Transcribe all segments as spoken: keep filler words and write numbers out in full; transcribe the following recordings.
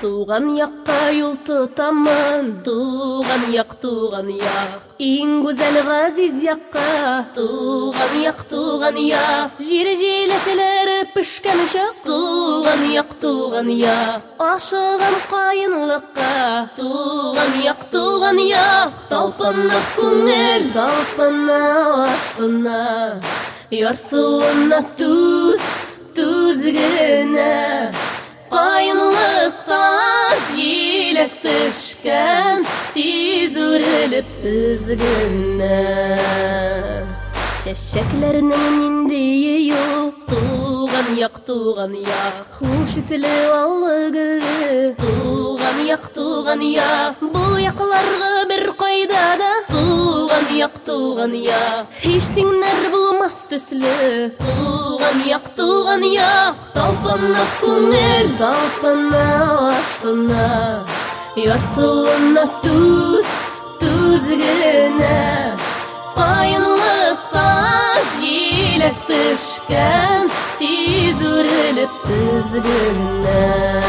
Туган якка юл тутамын, туган як, туган як. Иң гүзәл газиз якка, туган як, туган як. Жир җиләкләре пешкән чак, туган як, туган як. Ашыгам каенлыкка, туган як, туган як. Талпынып күңел, талпына аштына, ярсуына туз, туз генә. Каенлыкта җиләк пешкән, тиз үрелеп үзгенә. Чәчәкләрнең ниндие юк, туган як, туган як. Хуш исле аллы гөлле, туган як, туган як. Бу якларга бер кайда да, туган як, туган як. Һич тиңнәр булмас төсле, туган як, туган як. Талпынып күңел, талпына аштына, ярсуына туз, туз генә. Каенлыкта җиләк пешкән, тиз үрелеп үзгенә.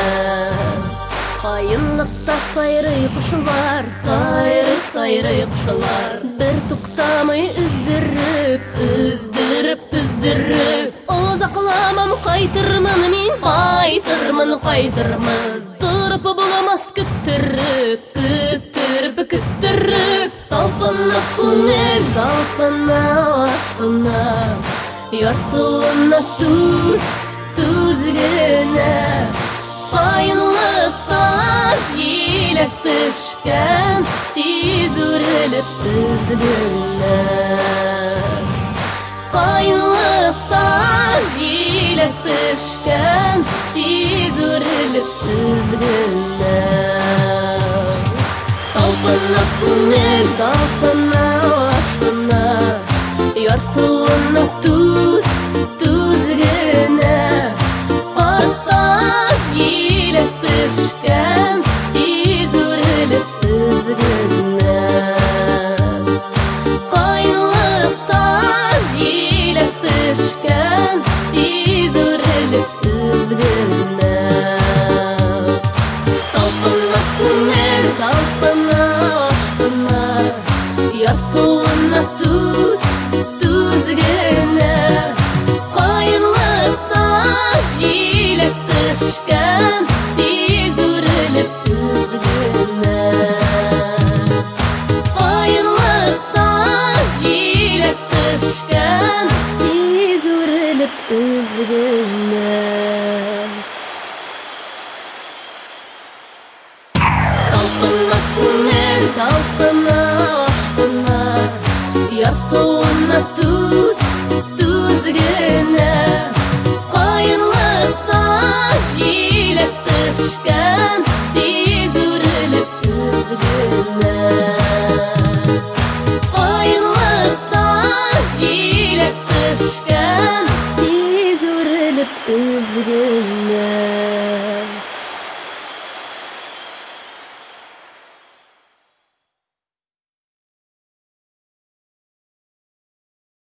Каенлыкта сайрый кушлар, сайрый, сайрый кушлар. Бер туктамый үздереп, үздереп, үздереп. Озакламам кайтырмын мин, кайтырмын, кайтырмын. Торып буламас көттереп, көттереп, көттереп. Талпынып күңел, талпына аштына, ярсуына туз, туз генә. Каенлыкта җиләк пешкән, тиз үрелеп үзгенә. Каенлыкта җиләк пешкән, тиз үрелеп үзгенә. Талпынып күңел, талпына аштына, ярсуына туз, туз генә. Каенлыкта җиләк пешкән, тиз үрелеп үзгенә. Каенлыкта җиләк пешкән, тиз үрелеп үзгенә. Талпынып күңел, талпына аштына, ярсуына туз, туз генә. Каенлыкта җиләк пешкән, тиз үрелеп үзгенә. Каенлыкта җиләк пешкән, тиз үрелеп үзгенә. Талпынып күңел, талпына аштына, ярсуына туз, туз генә. Каенлыкта җиләк пешкән, тиз үрелеп үзгенә. Каенлыкта җиләк пешкән, тиз үрелеп үзгенә.